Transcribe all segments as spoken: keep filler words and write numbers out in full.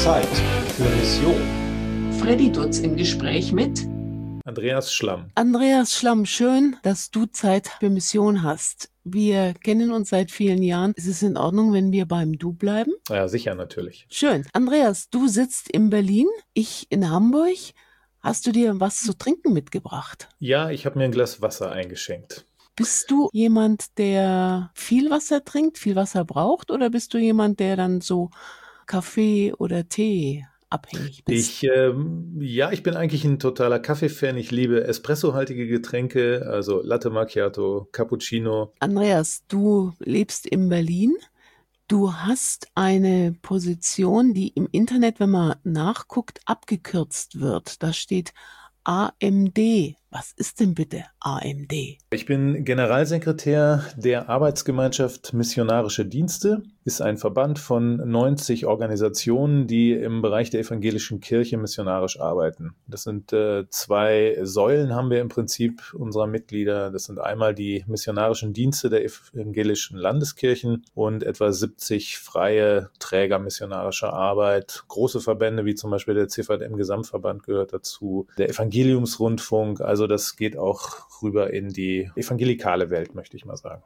Zeit für Mission. Freddy Dutz im Gespräch mit Andreas Schlamm. Andreas Schlamm, schön, dass du Zeit für Mission hast. Wir kennen uns seit vielen Jahren. Ist es in Ordnung, wenn wir beim Du bleiben? Ja, sicher, natürlich. Schön. Andreas, du sitzt in Berlin, ich in Hamburg. Hast du dir was zu trinken mitgebracht? Ja, ich habe mir ein Glas Wasser eingeschenkt. Bist du jemand, der viel Wasser trinkt, viel Wasser braucht, oder bist du jemand, der dann so Kaffee oder Tee abhängig bist? Ich, ähm, ja, ich bin eigentlich ein totaler Kaffee-Fan. Ich liebe espressohaltige Getränke, also Latte Macchiato, Cappuccino. Andreas, du lebst in Berlin. Du hast eine Position, die im Internet, wenn man nachguckt, abgekürzt wird. Da steht A M D. Was ist denn bitte A M D? Ich bin Generalsekretär der Arbeitsgemeinschaft Missionarische Dienste. Ist ein Verband von neunzig Organisationen, die im Bereich der evangelischen Kirche missionarisch arbeiten. Das sind äh, zwei Säulen, haben wir im Prinzip unserer Mitglieder. Das sind einmal die missionarischen Dienste der evangelischen Landeskirchen und etwa siebzig freie Träger missionarischer Arbeit. Große Verbände wie zum Beispiel der C V M-Gesamtverband gehört dazu, der Evangeliumsrundfunk. Also das geht auch rüber in die evangelikale Welt, möchte ich mal sagen.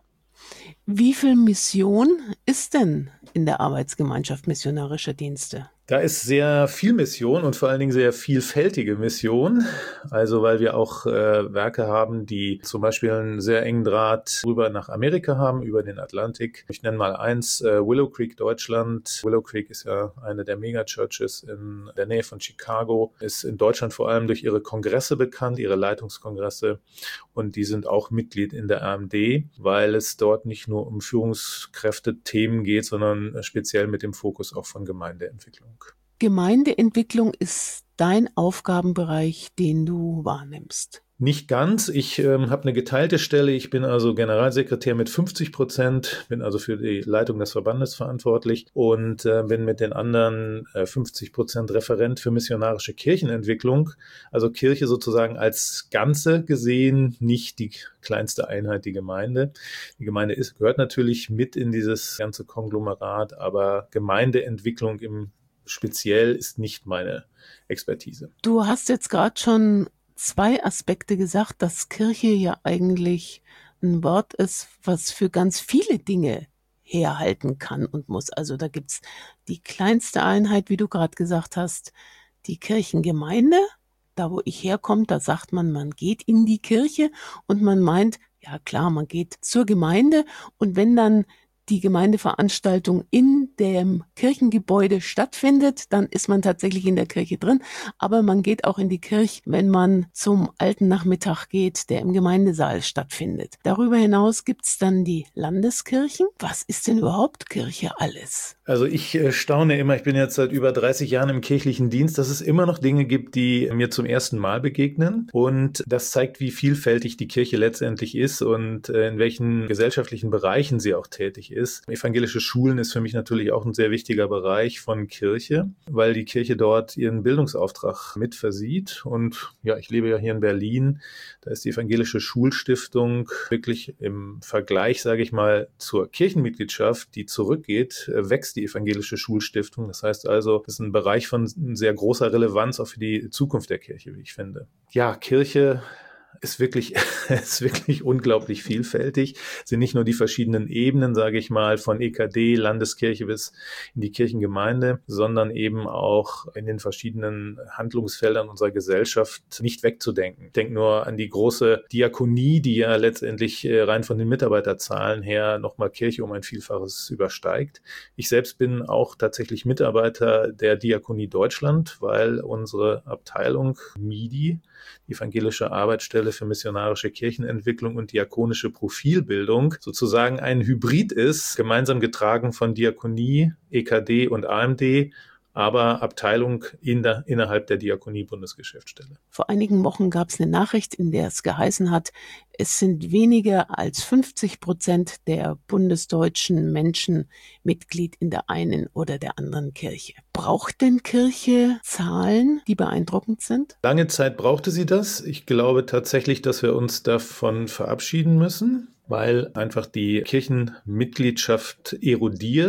Wie viel Mission ist denn in der Arbeitsgemeinschaft missionarischer Dienste? Da ist sehr viel Mission und vor allen Dingen sehr vielfältige Mission. Also weil wir auch äh, Werke haben, die zum Beispiel einen sehr engen Draht rüber nach Amerika haben, über den Atlantik. Ich nenne mal eins, äh, Willow Creek, Deutschland. Willow Creek ist ja eine der Megachurches in der Nähe von Chicago, ist in Deutschland vor allem durch ihre Kongresse bekannt, ihre Leitungskongresse. Und die sind auch Mitglied in der A M D, weil es dort nicht nur um Führungskräfte-Themen geht, sondern speziell mit dem Fokus auch von Gemeindeentwicklung. Gemeindeentwicklung ist dein Aufgabenbereich, den du wahrnimmst. Nicht ganz. Ich ähm, habe eine geteilte Stelle. Ich bin also Generalsekretär mit fünfzig Prozent, bin also für die Leitung des Verbandes verantwortlich und äh, bin mit den anderen äh, fünfzig Prozent Referent für missionarische Kirchenentwicklung. Also Kirche sozusagen als Ganze gesehen, nicht die kleinste Einheit, die Gemeinde. Die Gemeinde ist, gehört natürlich mit in dieses ganze Konglomerat, aber Gemeindeentwicklung im Speziell ist nicht meine Expertise. Du hast jetzt gerade schon zwei Aspekte gesagt, dass Kirche ja eigentlich ein Wort ist, was für ganz viele Dinge herhalten kann und muss. Also da gibt's die kleinste Einheit, wie du gerade gesagt hast, die Kirchengemeinde. Da, wo ich herkomme, da sagt man, man geht in die Kirche und man meint, ja klar, man geht zur Gemeinde und wenn dann die Gemeindeveranstaltung in dem Kirchengebäude stattfindet, dann ist man tatsächlich in der Kirche drin. Aber man geht auch in die Kirche, wenn man zum alten Nachmittag geht, der im Gemeindesaal stattfindet. Darüber hinaus gibt's dann die Landeskirchen. Was ist denn überhaupt Kirche alles? Also ich äh, staune immer, ich bin jetzt seit über dreißig Jahren im kirchlichen Dienst, dass es immer noch Dinge gibt, die mir zum ersten Mal begegnen. Und das zeigt, wie vielfältig die Kirche letztendlich ist und äh, in welchen gesellschaftlichen Bereichen sie auch tätig ist. Ist. Evangelische Schulen ist für mich natürlich auch ein sehr wichtiger Bereich von Kirche, weil die Kirche dort ihren Bildungsauftrag mit versieht. Und ja, ich lebe ja hier in Berlin. Da ist die Evangelische Schulstiftung wirklich im Vergleich, sage ich mal, zur Kirchenmitgliedschaft, die zurückgeht, wächst die Evangelische Schulstiftung. Das heißt also, das ist ein Bereich von sehr großer Relevanz auch für die Zukunft der Kirche, wie ich finde. Ja, Kirche ist wirklich, ist wirklich unglaublich vielfältig. Es sind nicht nur die verschiedenen Ebenen, sage ich mal, von E K D, Landeskirche bis in die Kirchengemeinde, sondern eben auch in den verschiedenen Handlungsfeldern unserer Gesellschaft nicht wegzudenken. Denk nur an die große Diakonie, die ja letztendlich rein von den Mitarbeiterzahlen her nochmal Kirche um ein Vielfaches übersteigt. Ich selbst bin auch tatsächlich Mitarbeiter der Diakonie Deutschland, weil unsere Abteilung M I D I, die Evangelische Arbeitsstelle für missionarische Kirchenentwicklung und diakonische Profilbildung, sozusagen ein Hybrid ist, gemeinsam getragen von Diakonie, E K D und A M D, aber Abteilung in der, innerhalb der Diakonie-Bundesgeschäftsstelle. Vor einigen Wochen gab es eine Nachricht, in der es geheißen hat, es sind weniger als fünfzig Prozent der bundesdeutschen Menschen Mitglied in der einen oder der anderen Kirche. Braucht denn Kirche Zahlen, die beeindruckend sind? Lange Zeit brauchte sie das. Ich glaube tatsächlich, dass wir uns davon verabschieden müssen, weil einfach die Kirchenmitgliedschaft erodiert.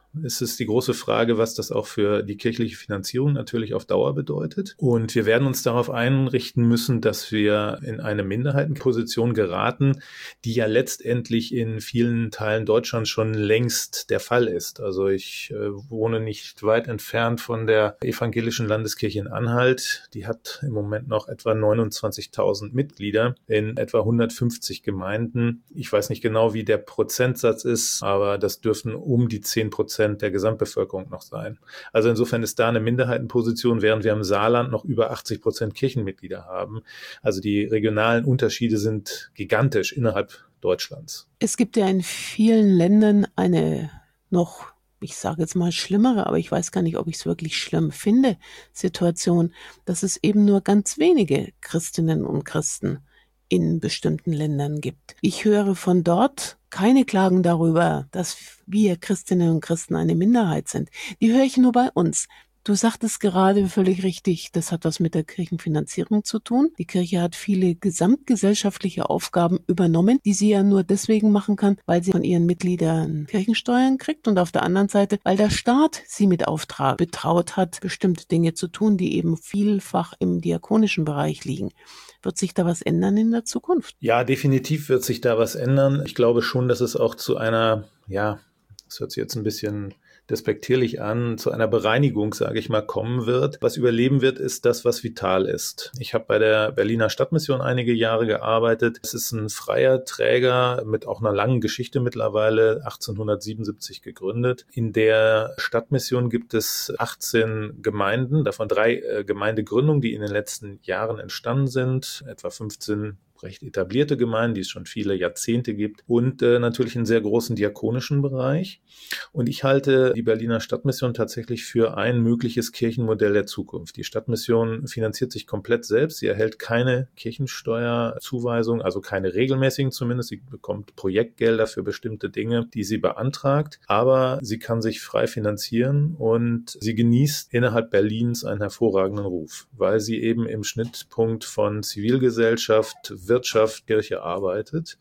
Es ist die große Frage, was das auch für die kirchliche Finanzierung natürlich auf Dauer bedeutet. Und wir werden uns darauf einrichten müssen, dass wir in eine Minderheitenposition geraten, die ja letztendlich in vielen Teilen Deutschlands schon längst der Fall ist. Also ich äh, wohne nicht weit entfernt von der evangelischen Landeskirche in Anhalt. Die hat im Moment noch etwa neunundzwanzigtausend Mitglieder in etwa hundertfünfzig Gemeinden. Ich weiß nicht genau, wie der Prozentsatz ist, aber das dürften um die zehn Prozent der Gesamtbevölkerung noch sein. Also insofern ist da eine Minderheitenposition, während wir im Saarland noch über achtzig Prozent Kirchenmitglieder haben. Also die regionalen Unterschiede sind gigantisch innerhalb Deutschlands. Es gibt ja in vielen Ländern eine noch, ich sage jetzt mal schlimmere, aber ich weiß gar nicht, ob ich es wirklich schlimm finde, Situation, dass es eben nur ganz wenige Christinnen und Christen in bestimmten Ländern gibt. Ich höre von dort keine Klagen darüber, dass wir Christinnen und Christen eine Minderheit sind. Die höre ich nur bei uns. Du sagtest gerade völlig richtig, das hat was mit der Kirchenfinanzierung zu tun. Die Kirche hat viele gesamtgesellschaftliche Aufgaben übernommen, die sie ja nur deswegen machen kann, weil sie von ihren Mitgliedern Kirchensteuern kriegt und auf der anderen Seite, weil der Staat sie mit Auftrag betraut hat, bestimmte Dinge zu tun, die eben vielfach im diakonischen Bereich liegen. Wird sich da was ändern in der Zukunft? Ja, definitiv wird sich da was ändern. Ich glaube schon, dass es auch zu einer, ja, das hört sich jetzt ein bisschen despektierlich an, zu einer Bereinigung, sage ich mal, kommen wird. Was überleben wird, ist das, was vital ist. Ich habe bei der Berliner Stadtmission einige Jahre gearbeitet. Es ist ein freier Träger mit auch einer langen Geschichte mittlerweile, achtzehnhundertsiebenundsiebzig gegründet. In der Stadtmission gibt es achtzehn Gemeinden, davon drei äh, Gemeindegründungen, die in den letzten Jahren entstanden sind, etwa fünfzehn recht etablierte Gemeinden, die es schon viele Jahrzehnte gibt und äh, natürlich einen sehr großen diakonischen Bereich. Und ich halte die Berliner Stadtmission tatsächlich für ein mögliches Kirchenmodell der Zukunft. Die Stadtmission finanziert sich komplett selbst. Sie erhält keine Kirchensteuerzuweisung, also keine regelmäßigen zumindest. Sie bekommt Projektgelder für bestimmte Dinge, die sie beantragt. Aber sie kann sich frei finanzieren und sie genießt innerhalb Berlins einen hervorragenden Ruf, weil sie eben im Schnittpunkt von Zivilgesellschaft, Wirtschaft, Kirche arbeitet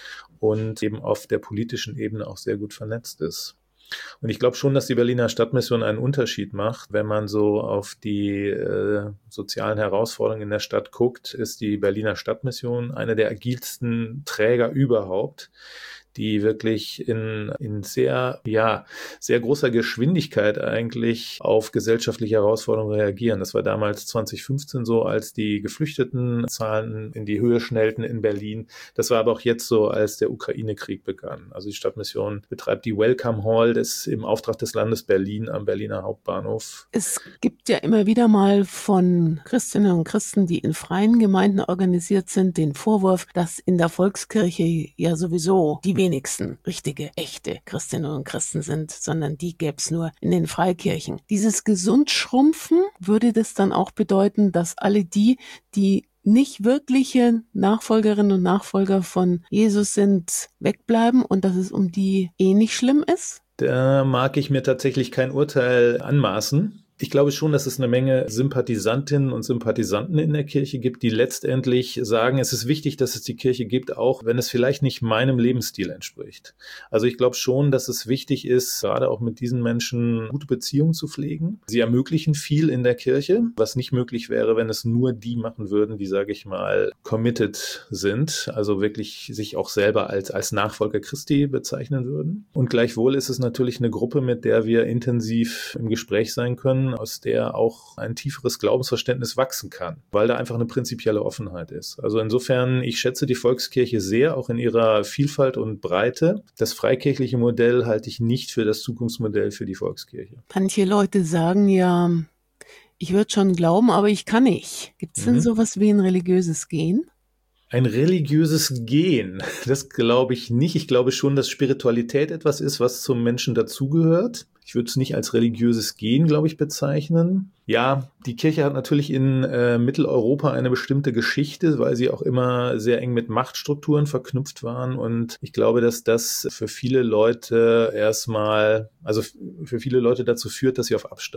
und eben auf der politischen Ebene auch sehr gut vernetzt ist. Und ich glaube schon, dass die Berliner Stadtmission einen Unterschied macht. Wenn man so auf die äh, sozialen Herausforderungen in der Stadt guckt, ist die Berliner Stadtmission eine der agilsten Träger überhaupt, die wirklich in, in sehr, ja, sehr großer Geschwindigkeit eigentlich auf gesellschaftliche Herausforderungen reagieren. Das war damals zwanzig fünfzehn so, als die Geflüchtetenzahlen in die Höhe schnellten in Berlin. Das war aber auch jetzt so, als der Ukraine-Krieg begann. Also die Stadtmission betreibt die Welcome Hall des, im Auftrag des Landes Berlin am Berliner Hauptbahnhof. Es gibt ja immer wieder mal von Christinnen und Christen, die in freien Gemeinden organisiert sind, den Vorwurf, dass in der Volkskirche ja sowieso die wenigsten richtige, echte Christinnen und Christen sind, sondern die gäbe es nur in den Freikirchen. Dieses Gesundschrumpfen, würde das dann auch bedeuten, dass alle die, die nicht wirkliche Nachfolgerinnen und Nachfolger von Jesus sind, wegbleiben und dass es um die eh nicht schlimm ist? Da mag ich mir tatsächlich kein Urteil anmaßen. Ich glaube schon, dass es eine Menge Sympathisantinnen und Sympathisanten in der Kirche gibt, die letztendlich sagen, es ist wichtig, dass es die Kirche gibt, auch wenn es vielleicht nicht meinem Lebensstil entspricht. Also ich glaube schon, dass es wichtig ist, gerade auch mit diesen Menschen gute Beziehungen zu pflegen. Sie ermöglichen viel in der Kirche, was nicht möglich wäre, wenn es nur die machen würden, die, sage ich mal, committed sind, also wirklich sich auch selber als, als Nachfolger Christi bezeichnen würden. Und gleichwohl ist es natürlich eine Gruppe, mit der wir intensiv im Gespräch sein können, aus der auch ein tieferes Glaubensverständnis wachsen kann, weil da einfach eine prinzipielle Offenheit ist. Also insofern, ich schätze die Volkskirche sehr, auch in ihrer Vielfalt und Breite. Das freikirchliche Modell halte ich nicht für das Zukunftsmodell für die Volkskirche. Manche Leute sagen ja, ich würde schon glauben, aber ich kann nicht. Gibt es denn mhm. sowas wie ein religiöses Gen? Ein religiöses Gen, das glaube ich nicht. Ich glaube schon, dass Spiritualität etwas ist, was zum Menschen dazugehört. Ich würde es nicht als religiöses Gen, glaube ich, bezeichnen. Ja, die Kirche hat natürlich in äh, Mitteleuropa eine bestimmte Geschichte, weil sie auch immer sehr eng mit Machtstrukturen verknüpft waren. Und ich glaube, dass das für viele Leute erstmal, also für viele Leute dazu führt, dass sie auf Abstand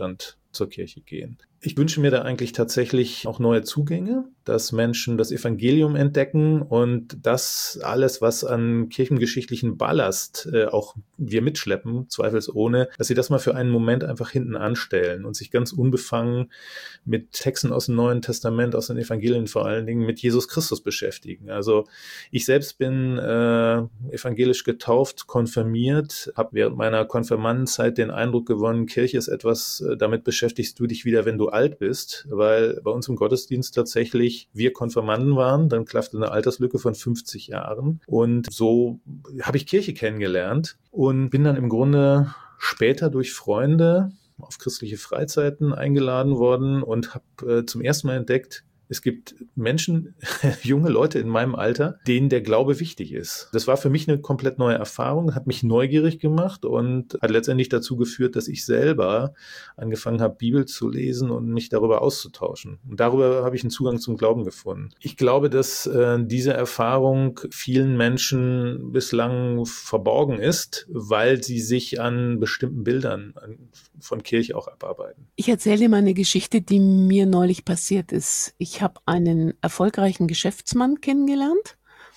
zur Kirche gehen. Ich wünsche mir da eigentlich tatsächlich auch neue Zugänge, dass Menschen das Evangelium entdecken und das alles, was an kirchengeschichtlichen Ballast äh, auch wir mitschleppen, zweifelsohne, dass sie das mal für einen Moment einfach hinten anstellen und sich ganz unbefangen mit Texten aus dem Neuen Testament, aus den Evangelien vor allen Dingen, mit Jesus Christus beschäftigen. Also ich selbst bin äh, evangelisch getauft, konfirmiert, habe während meiner Konfirmandenzeit den Eindruck gewonnen, Kirche ist etwas, äh, damit beschäftigst du dich wieder, wenn du alt bist, weil bei uns im Gottesdienst tatsächlich wir Konfirmanden waren, dann klaffte eine Alterslücke von fünfzig Jahren und so habe ich Kirche kennengelernt und bin dann im Grunde später durch Freunde auf christliche Freizeiten eingeladen worden und habe äh, zum ersten Mal entdeckt, es gibt Menschen, junge Leute in meinem Alter, denen der Glaube wichtig ist. Das war für mich eine komplett neue Erfahrung, hat mich neugierig gemacht und hat letztendlich dazu geführt, dass ich selber angefangen habe, Bibel zu lesen und mich darüber auszutauschen. Und darüber habe ich einen Zugang zum Glauben gefunden. Ich glaube, dass äh, diese Erfahrung vielen Menschen bislang verborgen ist, weil sie sich an bestimmten Bildern von Kirche auch abarbeiten. Ich erzähle dir mal eine Geschichte, die mir neulich passiert ist. Ich habe einen erfolgreichen Geschäftsmann kennengelernt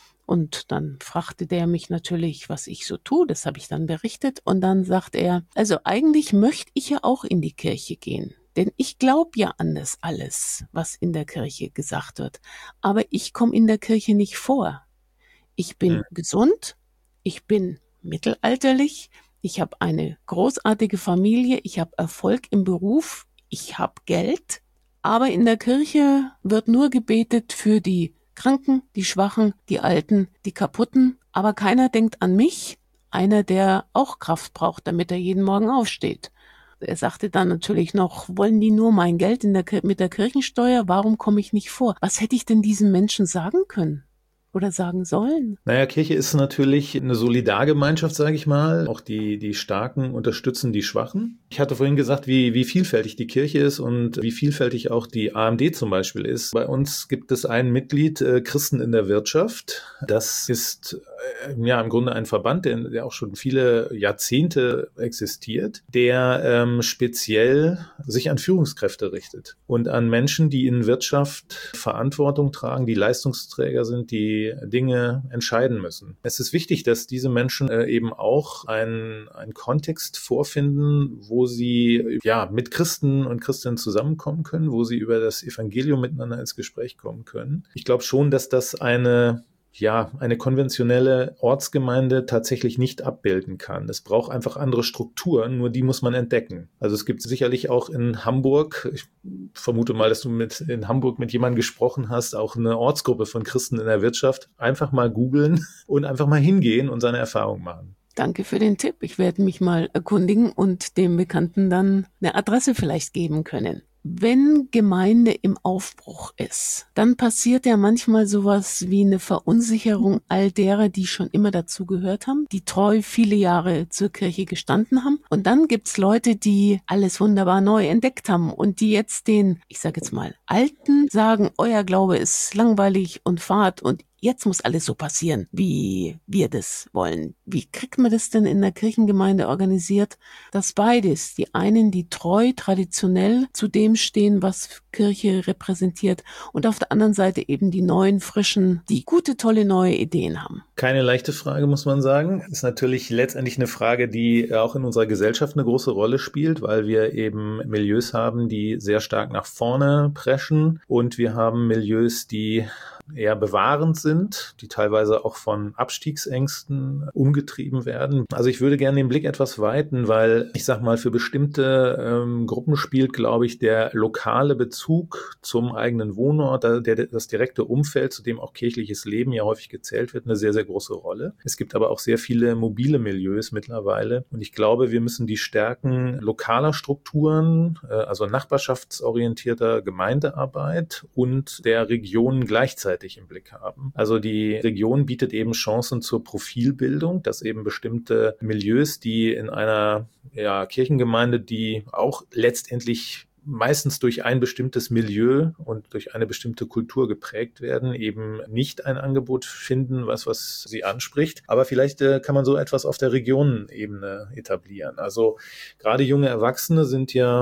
und dann fragte der mich natürlich, was ich so tue. Das habe ich dann berichtet und dann sagt er, also eigentlich möchte ich ja auch in die Kirche gehen. Denn ich glaube ja an das alles, was in der Kirche gesagt wird. Aber ich komme in der Kirche nicht vor. Ich bin hm. gesund, ich bin mittelalterlich, ich habe eine großartige Familie, ich habe Erfolg im Beruf, ich habe Geld, aber in der Kirche wird nur gebetet für die Kranken, die Schwachen, die Alten, die Kaputten, aber keiner denkt an mich, einer, der auch Kraft braucht, damit er jeden Morgen aufsteht. Er sagte dann natürlich noch, wollen die nur mein Geld in der, mit der Kirchensteuer, warum komme ich nicht vor? Was hätte ich denn diesen Menschen sagen können? Oder sagen sollen? Naja, Kirche ist natürlich eine Solidargemeinschaft, sage ich mal. Auch die, die Starken unterstützen die Schwachen. Ich hatte vorhin gesagt, wie, wie vielfältig die Kirche ist und wie vielfältig auch die A M D zum Beispiel ist. Bei uns gibt es ein Mitglied, äh, Christen in der Wirtschaft. Das ist äh, ja im Grunde ein Verband, der, der auch schon viele Jahrzehnte existiert, der ähm, speziell sich an Führungskräfte richtet und an Menschen, die in Wirtschaft Verantwortung tragen, die Leistungsträger sind, die Dinge entscheiden müssen. Es ist wichtig, dass diese Menschen äh, eben auch einen, einen Kontext vorfinden, wo sie ja mit Christen und Christinnen zusammenkommen können, wo sie über das Evangelium miteinander ins Gespräch kommen können. Ich glaube schon, dass das eine ja, eine konventionelle Ortsgemeinde tatsächlich nicht abbilden kann. Es braucht einfach andere Strukturen, nur die muss man entdecken. Also es gibt sicherlich auch in Hamburg, ich vermute mal, dass du mit in Hamburg mit jemandem gesprochen hast, auch eine Ortsgruppe von Christen in der Wirtschaft. Einfach mal googeln und einfach mal hingehen und seine Erfahrungen machen. Danke für den Tipp. Ich werde mich mal erkundigen und dem Bekannten dann eine Adresse vielleicht geben können. Wenn Gemeinde im Aufbruch ist, dann passiert ja manchmal sowas wie eine Verunsicherung all derer, die schon immer dazu gehört haben, die treu viele Jahre zur Kirche gestanden haben. Und dann gibt's Leute, die alles wunderbar neu entdeckt haben und die jetzt den, ich sage jetzt mal, Alten sagen, euer Glaube ist langweilig und fad und jetzt muss alles so passieren, wie wir das wollen. Wie kriegt man das denn in der Kirchengemeinde organisiert, dass beides, die einen, die treu traditionell zu dem stehen, was Kirche repräsentiert, und auf der anderen Seite eben die neuen, frischen, die gute, tolle neue Ideen haben? Keine leichte Frage, muss man sagen. Ist natürlich letztendlich eine Frage, die auch in unserer Gesellschaft eine große Rolle spielt, weil wir eben Milieus haben, die sehr stark nach vorne preschen, und wir haben Milieus, die eher bewahrend sind, die teilweise auch von Abstiegsängsten umgetrieben werden. Also ich würde gerne den Blick etwas weiten, weil ich sag mal, für bestimmte ähm, Gruppen spielt, glaube ich, der lokale Bezug zum eigenen Wohnort, der, der, das direkte Umfeld, zu dem auch kirchliches Leben ja häufig gezählt wird, eine sehr, sehr große Rolle. Es gibt aber auch sehr viele mobile Milieus mittlerweile, und ich glaube, wir müssen die Stärken lokaler Strukturen, äh, also nachbarschaftsorientierter Gemeindearbeit und der Regionen gleichzeitig im Blick haben. Also die Region bietet eben Chancen zur Profilbildung, dass eben bestimmte Milieus, die in einer ja, Kirchengemeinde, die auch letztendlich meistens durch ein bestimmtes Milieu und durch eine bestimmte Kultur geprägt werden, eben nicht ein Angebot finden, was was sie anspricht. Aber vielleicht äh, kann man so etwas auf der Regionenebene etablieren. Also gerade junge Erwachsene sind ja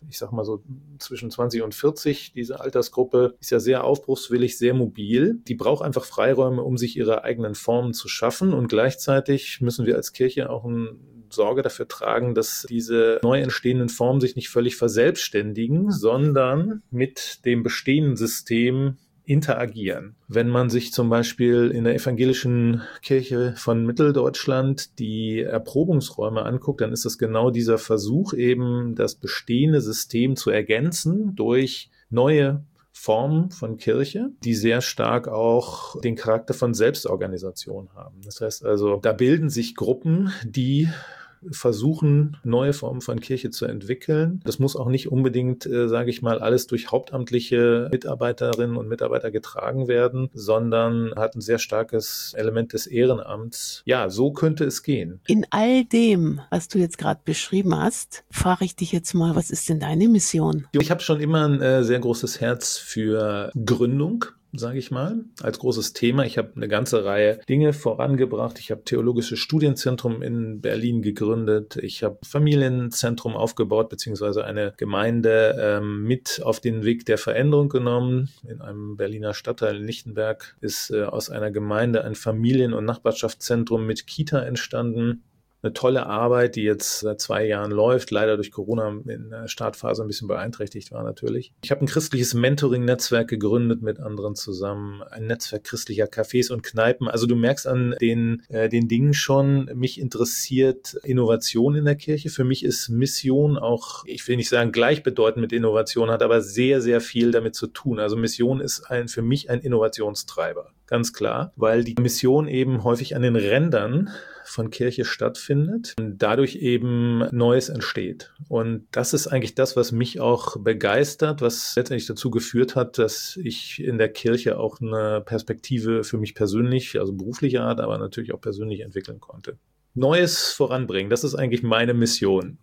ich sag mal so zwischen zwanzig und vierzig, diese Altersgruppe, ist ja sehr aufbruchswillig, sehr mobil. Die braucht einfach Freiräume, um sich ihre eigenen Formen zu schaffen. Und gleichzeitig müssen wir als Kirche auch ein Sorge dafür tragen, dass diese neu entstehenden Formen sich nicht völlig verselbstständigen, sondern mit dem bestehenden System interagieren. Wenn man sich zum Beispiel in der evangelischen Kirche von Mitteldeutschland die Erprobungsräume anguckt, dann ist es genau dieser Versuch, eben das bestehende System zu ergänzen durch neue Formen von Kirche, die sehr stark auch den Charakter von Selbstorganisation haben. Das heißt also, da bilden sich Gruppen, die versuchen, neue Formen von Kirche zu entwickeln. Das muss auch nicht unbedingt, äh, sage ich mal, alles durch hauptamtliche Mitarbeiterinnen und Mitarbeiter getragen werden, sondern hat ein sehr starkes Element des Ehrenamts. Ja, so könnte es gehen. In all dem, was du jetzt gerade beschrieben hast, frage ich dich jetzt mal, was ist denn deine Mission? Ich habe schon immer ein äh, sehr großes Herz für Gründung, sage ich mal, als großes Thema. Ich habe eine ganze Reihe Dinge vorangebracht. Ich habe Theologisches Studienzentrum in Berlin gegründet. Ich habe Familienzentrum aufgebaut, beziehungsweise eine Gemeinde ähm, mit auf den Weg der Veränderung genommen. In einem Berliner Stadtteil in Lichtenberg ist äh, aus einer Gemeinde ein Familien- und Nachbarschaftszentrum mit Kita entstanden. Eine tolle Arbeit, die jetzt seit zwei Jahren läuft, leider durch Corona in der Startphase ein bisschen beeinträchtigt war natürlich. Ich habe ein christliches Mentoring-Netzwerk gegründet mit anderen zusammen, ein Netzwerk christlicher Cafés und Kneipen. Also du merkst an den, äh, den Dingen schon, mich interessiert Innovation in der Kirche. Für mich ist Mission auch, ich will nicht sagen gleichbedeutend mit Innovation, hat aber sehr, sehr viel damit zu tun. Also Mission ist ein, für mich ein Innovationstreiber, ganz klar, weil die Mission eben häufig an den Rändern von Kirche stattfindet und dadurch eben Neues entsteht. Und das ist eigentlich das, was mich auch begeistert, was letztendlich dazu geführt hat, dass ich in der Kirche auch eine Perspektive für mich persönlich, also beruflicher Art, aber natürlich auch persönlich entwickeln konnte. Neues voranbringen, das ist eigentlich meine Mission.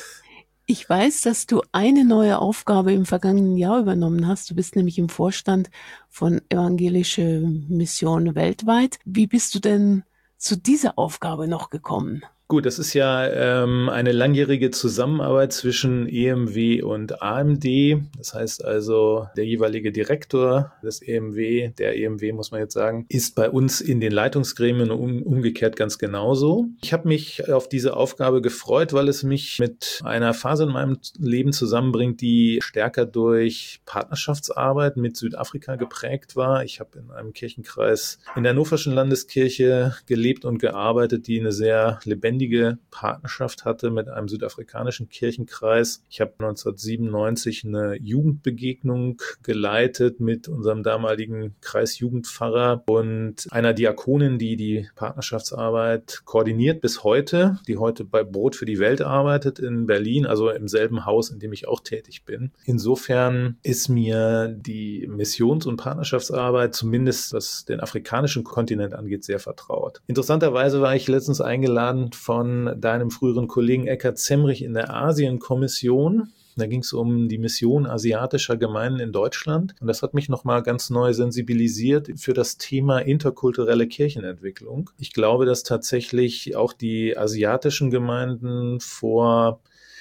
Ich weiß, dass du eine neue Aufgabe im vergangenen Jahr übernommen hast. Du bist nämlich im Vorstand von Evangelische Mission weltweit. Wie bist du denn zu dieser Aufgabe noch gekommen? Gut, das ist ja ähm, eine langjährige Zusammenarbeit zwischen E M W und A M D. Das heißt also, der jeweilige Direktor des E M W, der E M W muss man jetzt sagen, ist bei uns in den Leitungsgremien um, umgekehrt ganz genauso. Ich habe mich auf diese Aufgabe gefreut, weil es mich mit einer Phase in meinem Leben zusammenbringt, die stärker durch Partnerschaftsarbeit mit Südafrika geprägt war. Ich habe in einem Kirchenkreis in der Hannoverschen Landeskirche gelebt und gearbeitet, die eine sehr lebendige Partnerschaft hatte mit einem südafrikanischen Kirchenkreis. Ich habe neunzehnhundertsiebenundneunzig eine Jugendbegegnung geleitet mit unserem damaligen Kreisjugendpfarrer und einer Diakonin, die die Partnerschaftsarbeit koordiniert bis heute, die heute bei Brot für die Welt arbeitet in Berlin, also im selben Haus, in dem ich auch tätig bin. Insofern ist mir die Missions- und Partnerschaftsarbeit, zumindest was den afrikanischen Kontinent angeht, sehr vertraut. Interessanterweise war ich letztens eingeladen von deinem früheren Kollegen Eckhard Zemrich in der Asienkommission. Da ging es um die Mission asiatischer Gemeinden in Deutschland. Und das hat mich nochmal ganz neu sensibilisiert für das Thema interkulturelle Kirchenentwicklung. Ich glaube, dass tatsächlich auch die asiatischen Gemeinden vor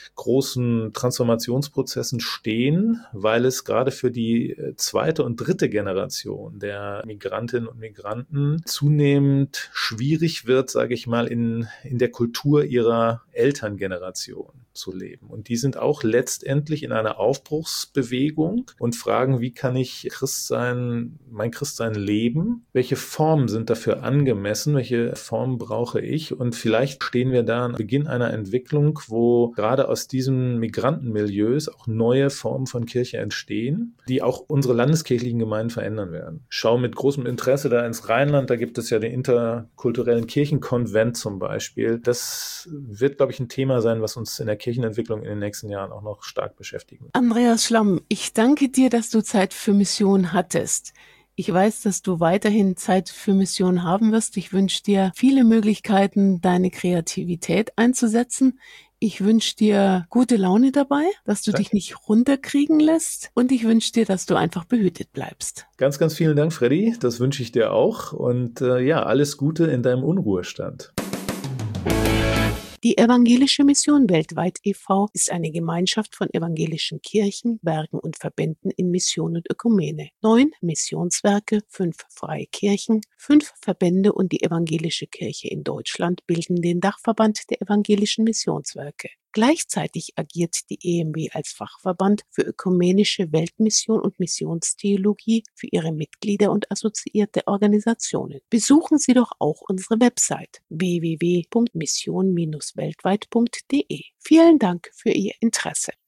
großen Transformationsprozessen stehen, weil es gerade für die zweite und dritte Generation der Migrantinnen und Migranten zunehmend schwierig wird, sage ich mal, in, in der Kultur ihrer Elterngeneration zu leben. Und die sind auch letztendlich in einer Aufbruchsbewegung und fragen, wie kann ich Christsein, mein Christsein leben? Welche Formen sind dafür angemessen? Welche Formen brauche ich? Und vielleicht stehen wir da am Beginn einer Entwicklung, wo gerade aus diesen Migrantenmilieus auch neue Formen von Kirche entstehen, die auch unsere landeskirchlichen Gemeinden verändern werden. Ich schaue mit großem Interesse da ins Rheinland, da gibt es ja den interkulturellen Kirchenkonvent zum Beispiel. Das wird, glaube ich, ein Thema sein, was uns in der Kirchenentwicklung in den nächsten Jahren auch noch stark beschäftigen. Andreas Schlamm, ich danke dir, dass du Zeit für Mission hattest. Ich weiß, dass du weiterhin Zeit für Mission haben wirst. Ich wünsche dir viele Möglichkeiten, deine Kreativität einzusetzen. Ich wünsche dir gute Laune dabei, dass du Danke. Dich nicht runterkriegen lässt. Und ich wünsche dir, dass du einfach behütet bleibst. Ganz, ganz vielen Dank, Freddy. Das wünsche ich dir auch. Und äh, ja, alles Gute in deinem Unruhestand. Die Evangelische Mission Weltweit e V ist eine Gemeinschaft von evangelischen Kirchen, Werken und Verbänden in Mission und Ökumene. Neun Missionswerke, fünf freie Kirchen, fünf Verbände und die Evangelische Kirche in Deutschland bilden den Dachverband der evangelischen Missionswerke. Gleichzeitig agiert die E M W als Fachverband für ökumenische Weltmission und Missionstheologie für ihre Mitglieder und assoziierte Organisationen. Besuchen Sie doch auch unsere Website w w w punkt mission Bindestrich weltweit punkt de. Vielen Dank für Ihr Interesse.